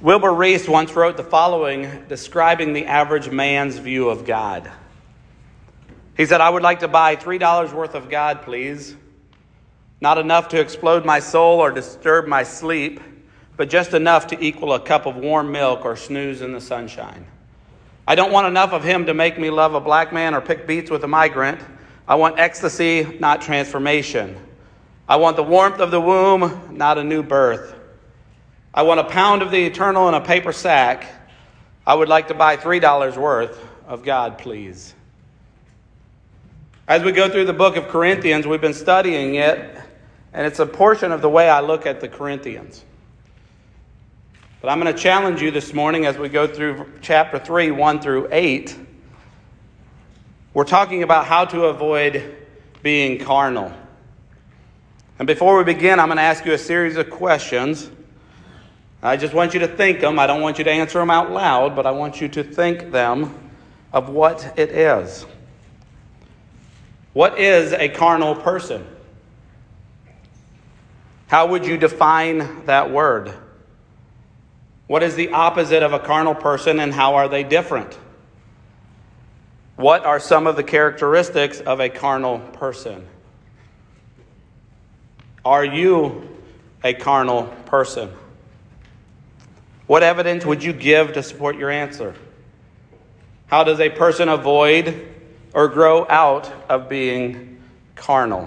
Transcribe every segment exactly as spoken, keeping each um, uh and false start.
Wilbur Reese once wrote the following describing the average man's view of God. He said, "I would like to buy three dollars worth of God, please. Not enough to explode my soul or disturb my sleep, but just enough to equal a cup of warm milk or snooze in the sunshine. I don't want enough of him to make me love a black man or pick beets with a migrant. I want ecstasy, not transformation. I want the warmth of the womb, not a new birth. I want a pound of the eternal in a paper sack. I would like to buy three dollars worth of God, please." As we go through the book of Corinthians, we've been studying it, and it's a portion of the way I look at the Corinthians. But I'm going to challenge you this morning as we go through chapter three, one through eight. We're talking about how to avoid being carnal. And before we begin, I'm going to ask you a series of questions. I just want you to think them. I don't want you to answer them out loud, but I want you to think them of what it is. What is a carnal person? How would you define that word? What is the opposite of a carnal person, and how are they different? What are some of the characteristics of a carnal person? Are you a carnal person? What evidence would you give to support your answer? How does a person avoid or grow out of being carnal?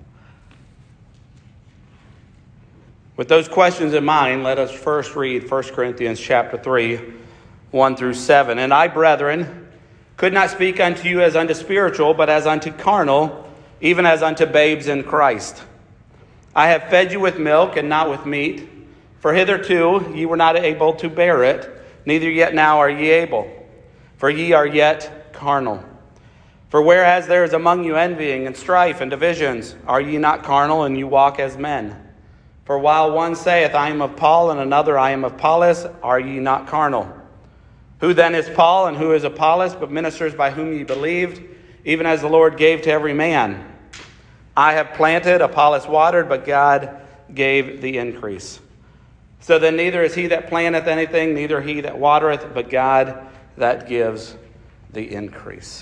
With those questions in mind, let us first read First Corinthians chapter three, one through seven. "And I, brethren, could not speak unto you as unto spiritual, but as unto carnal, even as unto babes in Christ. I have fed you with milk and not with meat, for hitherto ye were not able to bear it, neither yet now are ye able, for ye are yet carnal. For whereas there is among you envying and strife and divisions, are ye not carnal, and you walk as men? For while one saith, I am of Paul, and another, I am of Apollos, are ye not carnal? Who then is Paul, and who is Apollos, but ministers by whom ye believed, even as the Lord gave to every man? I have planted, Apollos watered, but God gave the increase. So then neither is he that planteth anything, neither he that watereth, but God that gives the increase."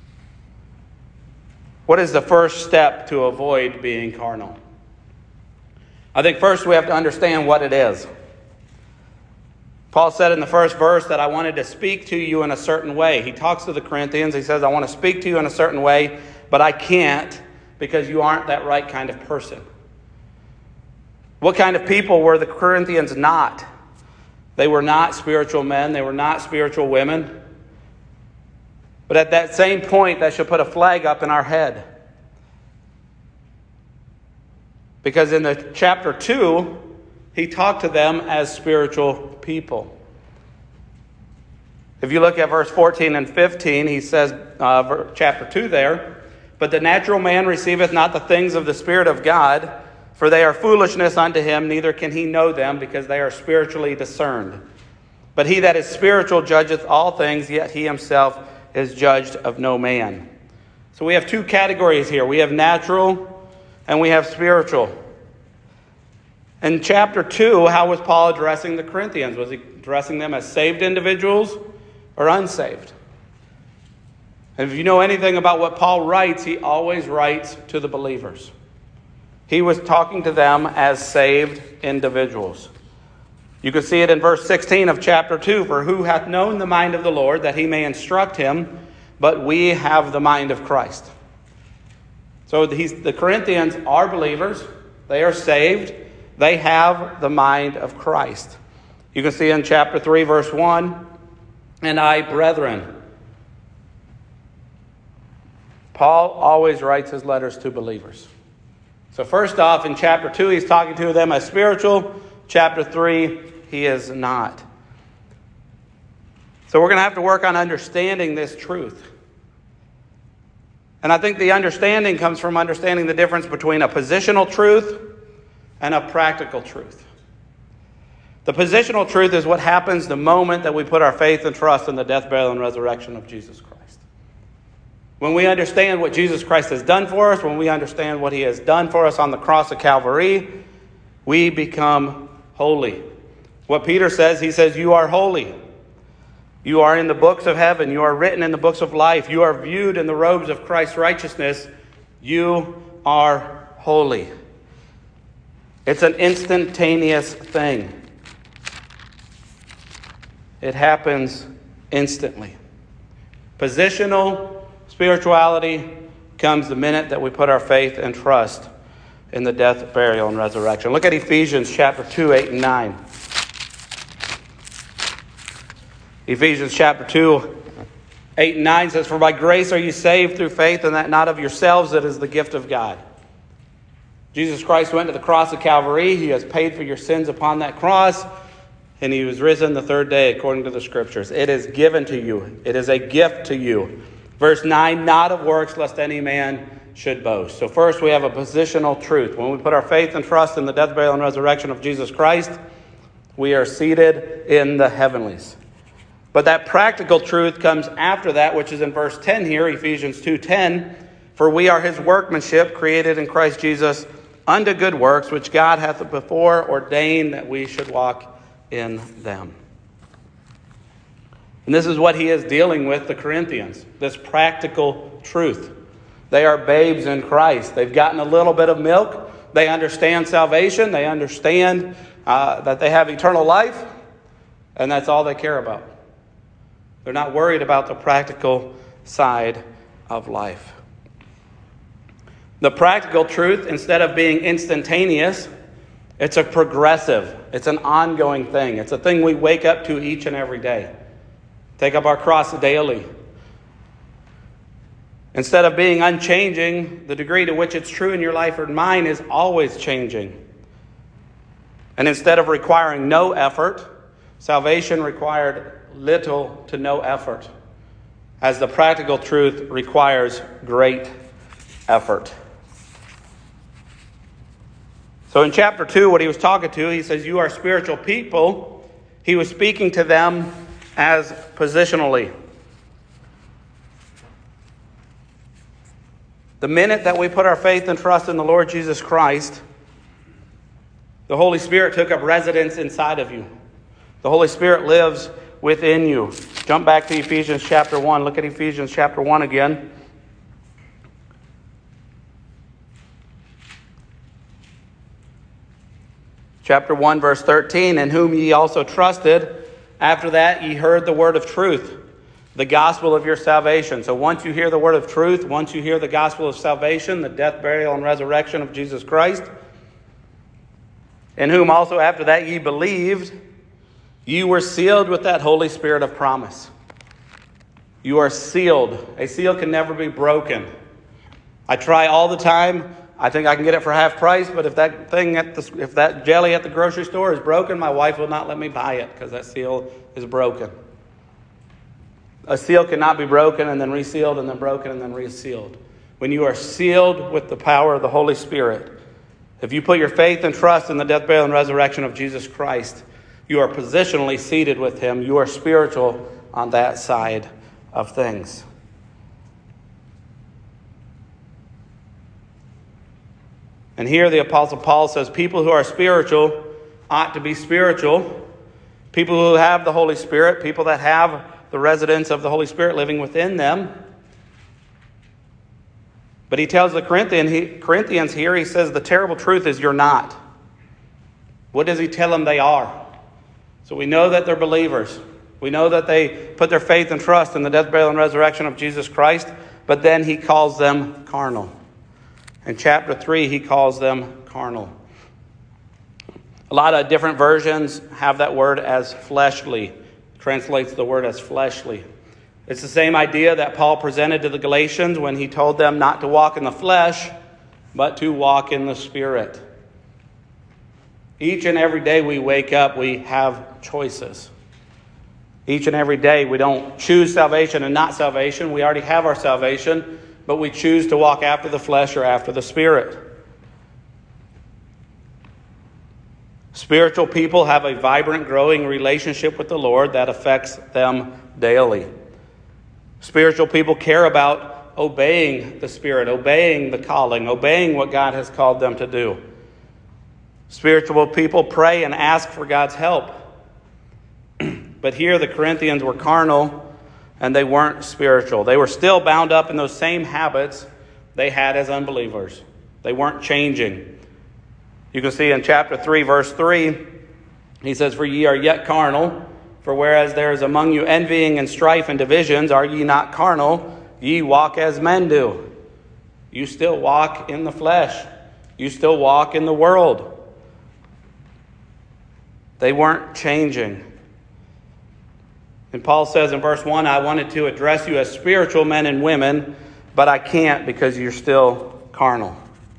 What is the first step to avoid being carnal? I think first we have to understand what it is. Paul said in the first verse that I wanted to speak to you in a certain way. He talks to the Corinthians. He says, I want to speak to you in a certain way, but I can't because you aren't that right kind of person. What kind of people were the Corinthians not? They were not spiritual men. They were not spiritual women. But at that same point, that should put a flag up in our head. Because in the chapter two, he talked to them as spiritual people. If you look at verse fourteen and fifteen, he says, uh, chapter two there, "But the natural man receiveth not the things of the Spirit of God, for they are foolishness unto him, neither can he know them, because they are spiritually discerned. But he that is spiritual judgeth all things, yet he himself is judged of no man." So we have two categories here. We have natural and we have spiritual. In chapter two, how was Paul addressing the Corinthians? Was he addressing them as saved individuals or unsaved? And if you know anything about what Paul writes, he always writes to the believers. He was talking to them as saved individuals. You can see it in verse sixteen of chapter two. "For who hath known the mind of the Lord, that he may instruct him? But we have the mind of Christ." So he's, the Corinthians are believers. They are saved. They have the mind of Christ. You can see in chapter three, verse one, "And I, brethren." Paul always writes his letters to believers. So first off, in chapter two, he's talking to them as spiritual. Chapter three, he is not. So we're going to have to work on understanding this truth. And I think the understanding comes from understanding the difference between a positional truth and a practical truth. The positional truth is what happens the moment that we put our faith and trust in the death, burial, and resurrection of Jesus Christ. When we understand what Jesus Christ has done for us, when we understand what he has done for us on the cross of Calvary, we become holy. What Peter says, he says, you are holy. You are in the books of heaven. You are written in the books of life. You are viewed in the robes of Christ's righteousness. You are holy. It's an instantaneous thing. It happens instantly. Positional spirituality comes the minute that we put our faith and trust in the death, burial, and resurrection. Look at Ephesians chapter two, eight, and nine. Ephesians chapter two, eight, and nine says, for by grace are you saved through faith, and that not of yourselves, it is the gift of God. Jesus Christ went to the cross of Calvary. He has paid for your sins upon that cross, and he was risen the third day according to the Scriptures. It is given to you. It is a gift to you. Verse nine, not of works, lest any man should boast. So first we have a positional truth. When we put our faith and trust in the death, burial, and resurrection of Jesus Christ, we are seated in the heavenlies. But that practical truth comes after that, which is in verse ten here, Ephesians two ten. For we are his workmanship, created in Christ Jesus, unto good works, which God hath before ordained that we should walk in them. And this is what he is dealing with the Corinthians, this practical truth. They are babes in Christ. They've gotten a little bit of milk. They understand salvation. They understand uh, that they have eternal life. And that's all they care about. They're not worried about the practical side of life. The practical truth, instead of being instantaneous, it's a progressive. It's an ongoing thing. It's a thing we wake up to each and every day. Take up our cross daily. Instead of being unchanging, the degree to which it's true in your life or mine is always changing. And instead of requiring no effort, salvation required little to no effort, as the practical truth requires great effort. So in chapter two, what he was talking to, he says, you are spiritual people. He was speaking to them as positionally. The minute that we put our faith and trust in the Lord Jesus Christ, the Holy Spirit took up residence inside of you. The Holy Spirit lives within you. Jump back to Ephesians chapter one. Look at Ephesians chapter one again. Chapter one, verse thirteen, in whom ye also trusted. After that, ye heard the word of truth, the gospel of your salvation. So once you hear the word of truth, once you hear the gospel of salvation, the death, burial, and resurrection of Jesus Christ, in whom also after that ye believed, you were sealed with that Holy Spirit of promise. You are sealed. A seal can never be broken. I try all the time. I think I can get it for half price, but if that thing at the, if that jelly at the grocery store is broken, my wife will not let me buy it because that seal is broken. A seal cannot be broken and then resealed and then broken and then resealed. When you are sealed with the power of the Holy Spirit, if you put your faith and trust in the death, burial, and resurrection of Jesus Christ, you are positionally seated with him. You are spiritual on that side of things. And here the Apostle Paul says people who are spiritual ought to be spiritual. People who have the Holy Spirit, people that have the residence of the Holy Spirit living within them. But he tells the Corinthian, he, Corinthians here, he says the terrible truth is you're not. What does he tell them they are? So we know that they're believers. We know that they put their faith and trust in the death, burial, and resurrection of Jesus Christ. But then he calls them carnal. In chapter three, he calls them carnal. A lot of different versions have that word as fleshly. Translates the word as fleshly. It's the same idea that Paul presented to the Galatians when he told them not to walk in the flesh, but to walk in the Spirit. Each and every day we wake up, we have choices. Each and every day we don't choose salvation and not salvation. We already have our salvation, but we choose to walk after the flesh or after the Spirit. Spiritual people have a vibrant, growing relationship with the Lord that affects them daily. Spiritual people care about obeying the Spirit, obeying the calling, obeying what God has called them to do. Spiritual people pray and ask for God's help. But here the Corinthians were carnal and they weren't spiritual. They were still bound up in those same habits they had as unbelievers. They weren't changing. You can see in chapter three, verse three, he says, "For ye are yet carnal, for whereas there is among you envying and strife and divisions, are ye not carnal? Ye walk as men do." You still walk in the flesh. You still walk in the world. They weren't changing. And Paul says in verse one, "I wanted to address you as spiritual men and women, but I can't because you're still carnal."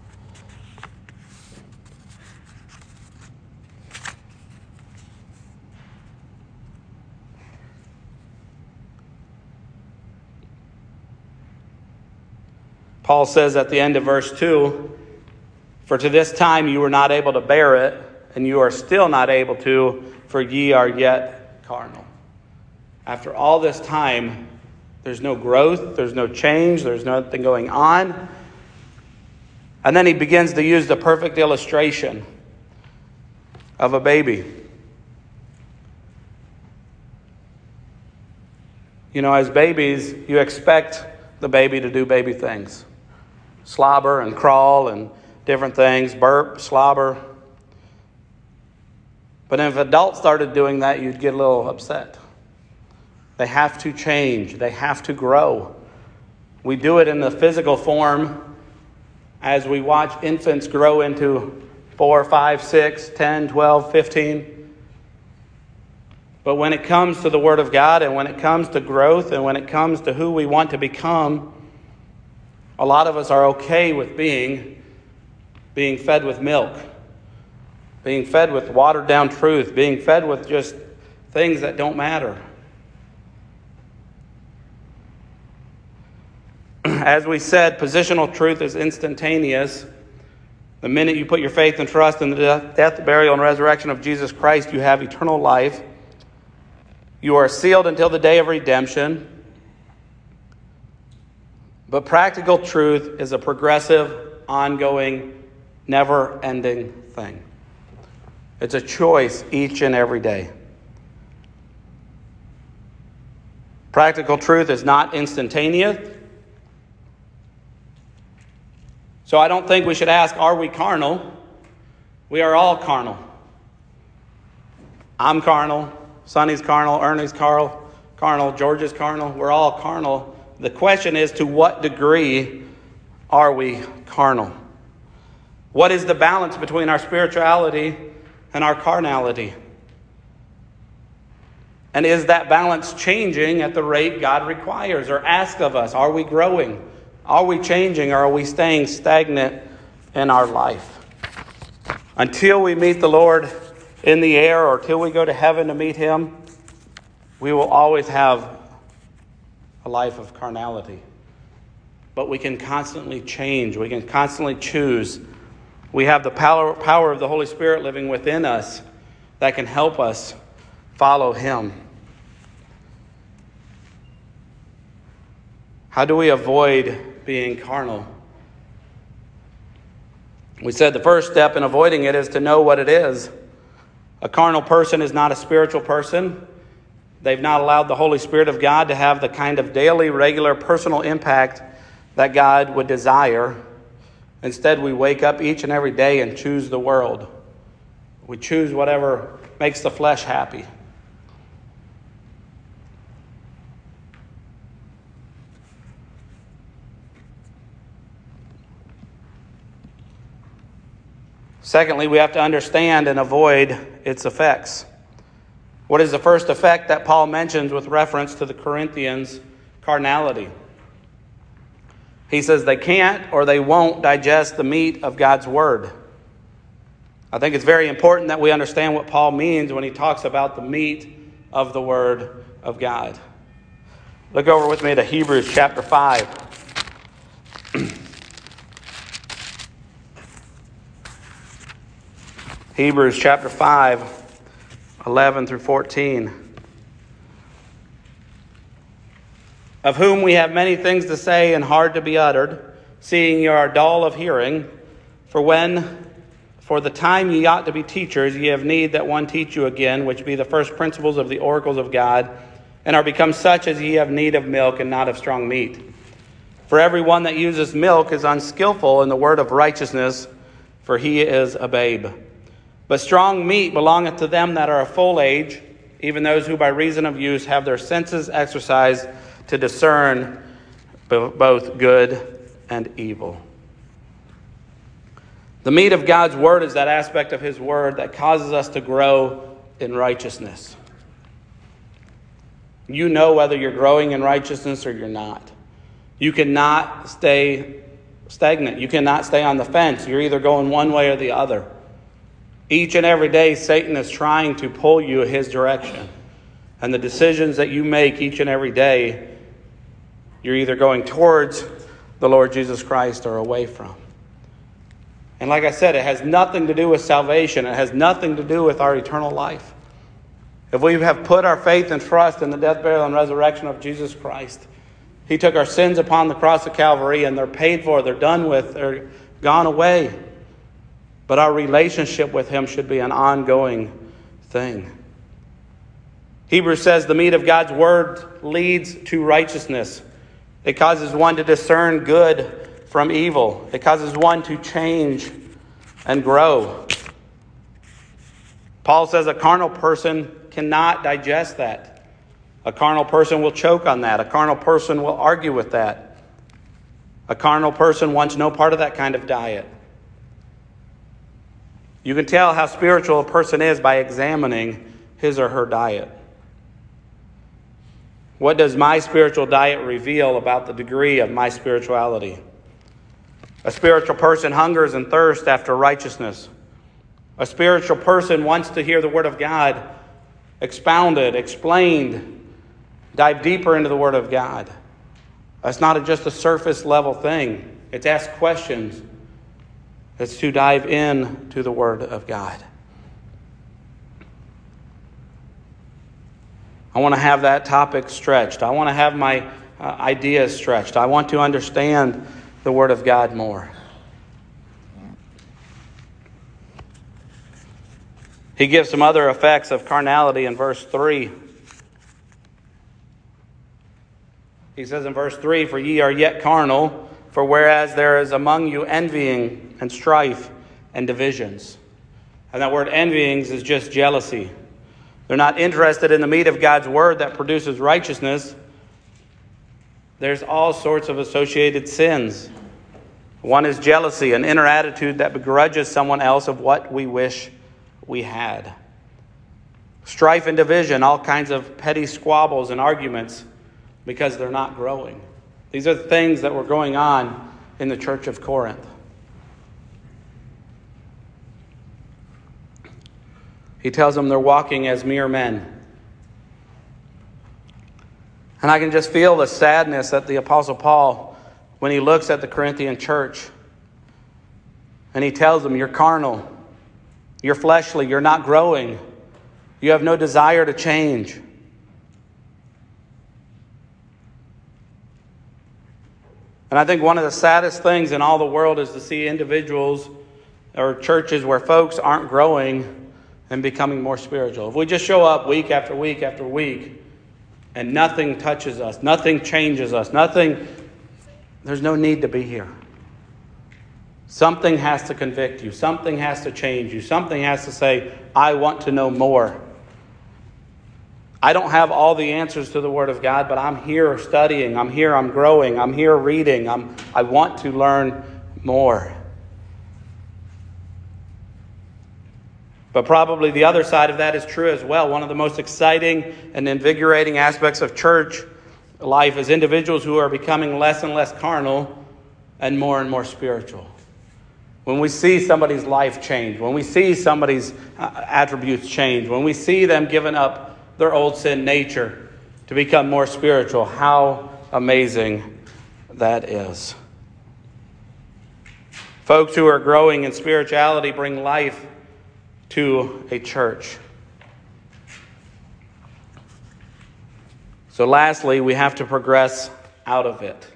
Paul says at the end of verse two, "For to this time you were not able to bear it, and you are still not able to, for ye are yet carnal." After all this time, there's no growth, there's no change, there's nothing going on. And then he begins to use the perfect illustration of a baby. You know, as babies, you expect the baby to do baby things. Slobber and crawl and different things, burp, slobber. But if adults started doing that, you'd get a little upset. They have to change. They have to grow. We do it in the physical form as we watch infants grow into four, five, six, ten, twelve, fifteen. But when it comes to the Word of God and when it comes to growth and when it comes to who we want to become, a lot of us are okay with being, being fed with milk, being fed with watered down truth, being fed with just things that don't matter. As we said, positional truth is instantaneous. The minute you put your faith and trust in the death, death, burial, and resurrection of Jesus Christ, you have eternal life. You are sealed until the day of redemption. But practical truth is a progressive, ongoing, never-ending thing. It's a choice each and every day. Practical truth is not instantaneous. So I don't think we should ask, are we carnal? We are all carnal. I'm carnal. Sonny's carnal. Ernie's carnal. Carnal. George is carnal. We're all carnal. The question is, to what degree are we carnal? What is the balance between our spirituality and our carnality? And is that balance changing at the rate God requires or asks of us? Are we growing? Are we changing, or are we staying stagnant in our life? Until we meet the Lord in the air or till we go to heaven to meet Him, we will always have a life of carnality. But we can constantly change. We can constantly choose. We have the power, power of the Holy Spirit living within us that can help us follow Him. How do we avoid being carnal? We said the first step in avoiding it is to know what it is. A carnal person is not a spiritual person. They've not allowed the Holy Spirit of God to have the kind of daily, regular, personal impact that God would desire. Instead, we wake up each and every day and choose the world. We choose whatever makes the flesh happy. Secondly, we have to understand and avoid its effects. What is the first effect that Paul mentions with reference to the Corinthians' carnality? He says they can't or they won't digest the meat of God's Word. I think it's very important that we understand what Paul means when he talks about the meat of the Word of God. Look over with me to Hebrews chapter five. Hebrews chapter five, eleven through fourteen. Of whom we have many things to say and hard to be uttered, seeing you are dull of hearing. For when For the time ye ought to be teachers, ye have need that one teach you again, which be the first principles of the oracles of God, and are become such as ye have need of milk and not of strong meat. For every one that uses milk is unskillful in the word of righteousness, for he is a babe. But strong meat belongeth to them that are of full age, even those who by reason of use have their senses exercised to discern both good and evil. The meat of God's word is that aspect of his word that causes us to grow in righteousness. You know whether you're growing in righteousness or you're not. You cannot stay stagnant. You cannot stay on the fence. You're either going one way or the other. Each and every day, Satan is trying to pull you his direction. And the decisions that you make each and every day, you're either going towards the Lord Jesus Christ or away from. And like I said, it has nothing to do with salvation. It has nothing to do with our eternal life. If we have put our faith and trust in the death, burial, and resurrection of Jesus Christ, he took our sins upon the cross of Calvary, and they're paid for, they're done with, they're gone away. But our relationship with him should be an ongoing thing. Hebrews says the meat of God's word leads to righteousness. It causes one to discern good from evil. It causes one to change and grow. Paul says a carnal person cannot digest that. A carnal person will choke on that. A carnal person will argue with that. A carnal person wants no part of that kind of diet. You can tell how spiritual a person is by examining his or her diet. What does my spiritual diet reveal about the degree of my spirituality? A spiritual person hungers and thirsts after righteousness. A spiritual person wants to hear the Word of God expounded, explained, dive deeper into the Word of God. It's not just a surface level thing. It's ask questions. It's to dive in to the Word of God. I want to have that topic stretched. I want to have my uh, ideas stretched. I want to understand the Word of God more. He gives some other effects of carnality in verse three. He says in verse three, "For ye are yet carnal, for whereas there is among you envying and strife and divisions." And that word envyings is just jealousy. They're not interested in the meat of God's word that produces righteousness. There's all sorts of associated sins. One is jealousy, an inner attitude that begrudges someone else of what we wish we had. Strife and division, all kinds of petty squabbles and arguments because they're not growing. These are the things that were going on in the church of Corinth. He tells them they're walking as mere men. And I can just feel the sadness that the Apostle Paul, when he looks at the Corinthian church, and he tells them, you're carnal, you're fleshly, you're not growing, you have no desire to change. And I think one of the saddest things in all the world is to see individuals or churches where folks aren't growing and becoming more spiritual. If we just show up week after week after week and nothing touches us, nothing changes us, nothing, there's no need to be here. Something has to convict you. Something has to change you. Something has to say, I want to know more. I don't have all the answers to the Word of God, but I'm here studying. I'm here, I'm growing. I'm here reading. I'm, I want to learn more. But probably the other side of that is true as well. One of the most exciting and invigorating aspects of church life is individuals who are becoming less and less carnal and more and more spiritual. When we see somebody's life change, when we see somebody's attributes change, when we see them giving up their old sin nature to become more spiritual, how amazing that is. Folks who are growing in spirituality bring life to a church. So lastly, we have to progress out of it.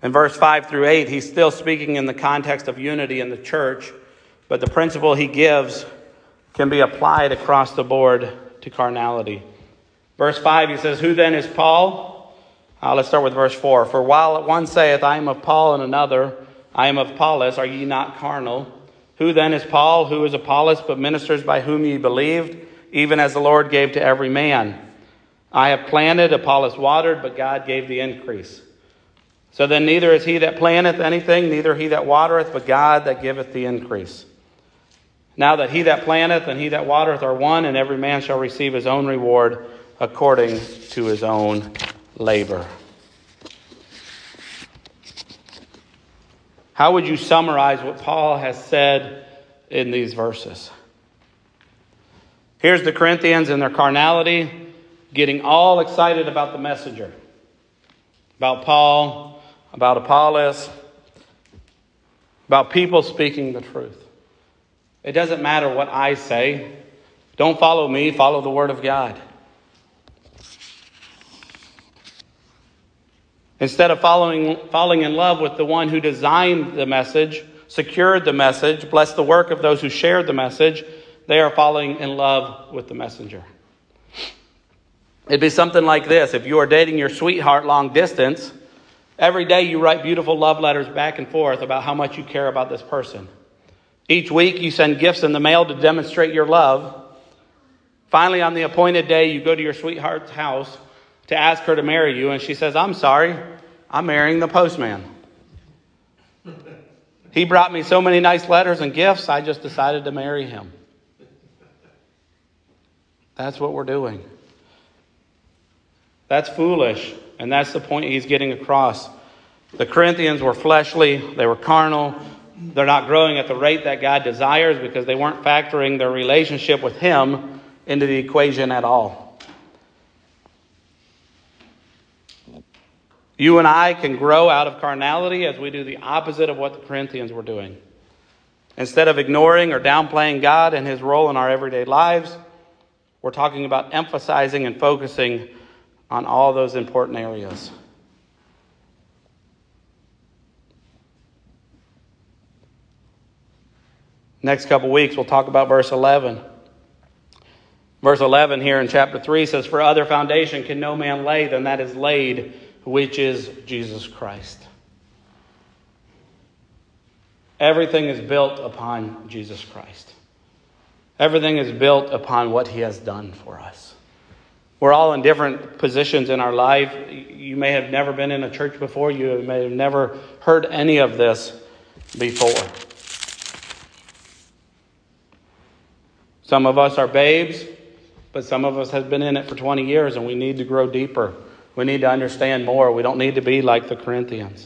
In verse five through eight, he's still speaking in the context of unity in the church, but the principle he gives can be applied across the board to carnality. Verse five, he says, "Who then is Paul?" Uh, let's start with verse four. "For while one saith, I am of Paul, and another, I am of Apollos, are ye not carnal? Who then is Paul? Who is Apollos, but ministers by whom ye believed, even as the Lord gave to every man? I have planted, Apollos watered, but God gave the increase. So then neither is he that planteth anything, neither he that watereth, but God that giveth the increase. Now that he that planteth and he that watereth are one, and every man shall receive his own reward according to his own labor." How would you summarize what Paul has said in these verses? Here's the Corinthians in their carnality getting all excited about the messenger, about Paul, about Apollos, about people speaking the truth. It doesn't matter what I say. Don't follow me, follow the Word of God. Instead of following, falling in love with the one who designed the message, secured the message, blessed the work of those who shared the message, they are falling in love with the messenger. It'd be something like this. If you are dating your sweetheart long distance, every day you write beautiful love letters back and forth about how much you care about this person. Each week you send gifts in the mail to demonstrate your love. Finally, on the appointed day, you go to your sweetheart's house to ask her to marry you, and she says, "I'm sorry, I'm marrying the postman. He brought me so many nice letters and gifts, I just decided to marry him." That's what we're doing. That's foolish, and that's the point he's getting across. The Corinthians were fleshly, they were carnal. They're not growing at the rate that God desires because they weren't factoring their relationship with him into the equation at all. You and I can grow out of carnality as we do the opposite of what the Corinthians were doing. Instead of ignoring or downplaying God and his role in our everyday lives, we're talking about emphasizing and focusing on all those important areas. Next couple weeks, we'll talk about verse eleven. Verse eleven here in chapter three says, "For other foundation can no man lay than that is laid, which is Jesus Christ." Everything is built upon Jesus Christ. Everything is built upon what he has done for us. We're all in different positions in our life. You may have never been in a church before. You may have never heard any of this before. Some of us are babes, but some of us have been in it for twenty years, and we need to grow deeper. We need to understand more. We don't need to be like the Corinthians.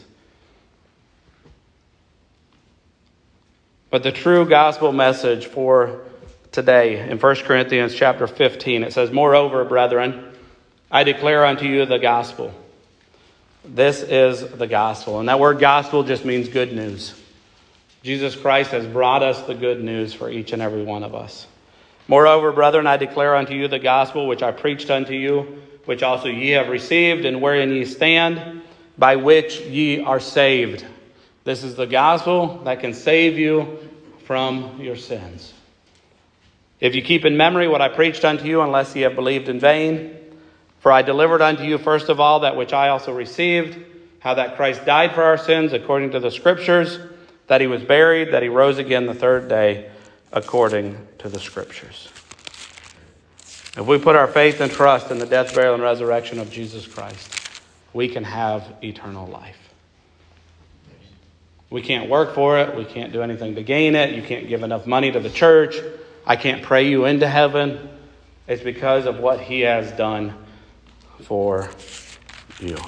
But the true gospel message for today in First Corinthians chapter fifteen, it says, "Moreover, brethren, I declare unto you the gospel." This is the gospel. And that word gospel just means good news. Jesus Christ has brought us the good news for each and every one of us. "Moreover, brethren, I declare unto you the gospel which I preached unto you, which also ye have received, and wherein ye stand, by which ye are saved." This is the gospel that can save you from your sins. "If you keep in memory what I preached unto you, unless ye have believed in vain. For I delivered unto you first of all that which I also received, how that Christ died for our sins according to the Scriptures, that he was buried, that he rose again the third day according to the Scriptures." If we put our faith and trust in the death, burial, and resurrection of Jesus Christ, we can have eternal life. We can't work for it. We can't do anything to gain it. You can't give enough money to the church. I can't pray you into heaven. It's because of what he has done for you.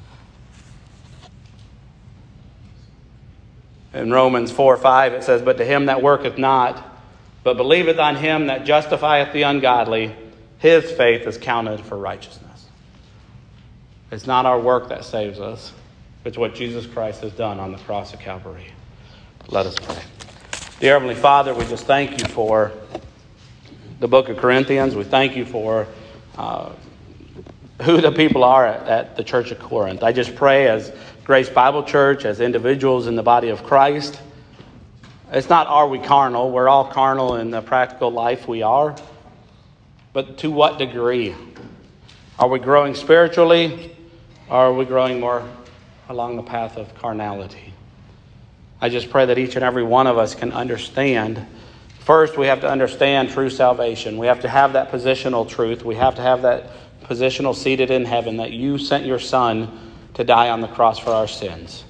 In Romans four five, it says, "But to him that worketh not, but believeth on him that justifieth the ungodly, his faith is counted for righteousness." It's not our work that saves us. It's what Jesus Christ has done on the cross of Calvary. Let us pray. Dear Heavenly Father, we just thank you for the book of Corinthians. We thank you for uh, who the people are at, at the church of Corinth. I just pray as Grace Bible Church, as individuals in the body of Christ. It's not are we carnal. We're all carnal in the practical life we are. But to what degree? Are we growing spiritually? Or are we growing more along the path of carnality? I just pray that each and every one of us can understand. First, we have to understand true salvation. We have to have that positional truth. We have to have that positional seated in heaven, that you sent your Son to die on the cross for our sins.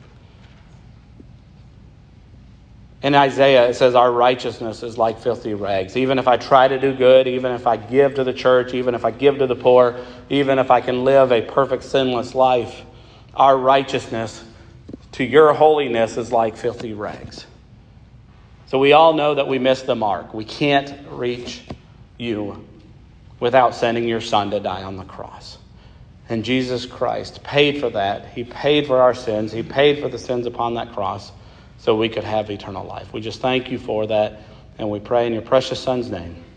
In Isaiah, it says our righteousness is like filthy rags. Even if I try to do good, even if I give to the church, even if I give to the poor, even if I can live a perfect sinless life, our righteousness to your holiness is like filthy rags. So we all know that we missed the mark. We can't reach you without sending your Son to die on the cross. And Jesus Christ paid for that. He paid for our sins. He paid for the sins upon that cross so we could have eternal life. We just thank you for that, and we pray in your precious Son's name.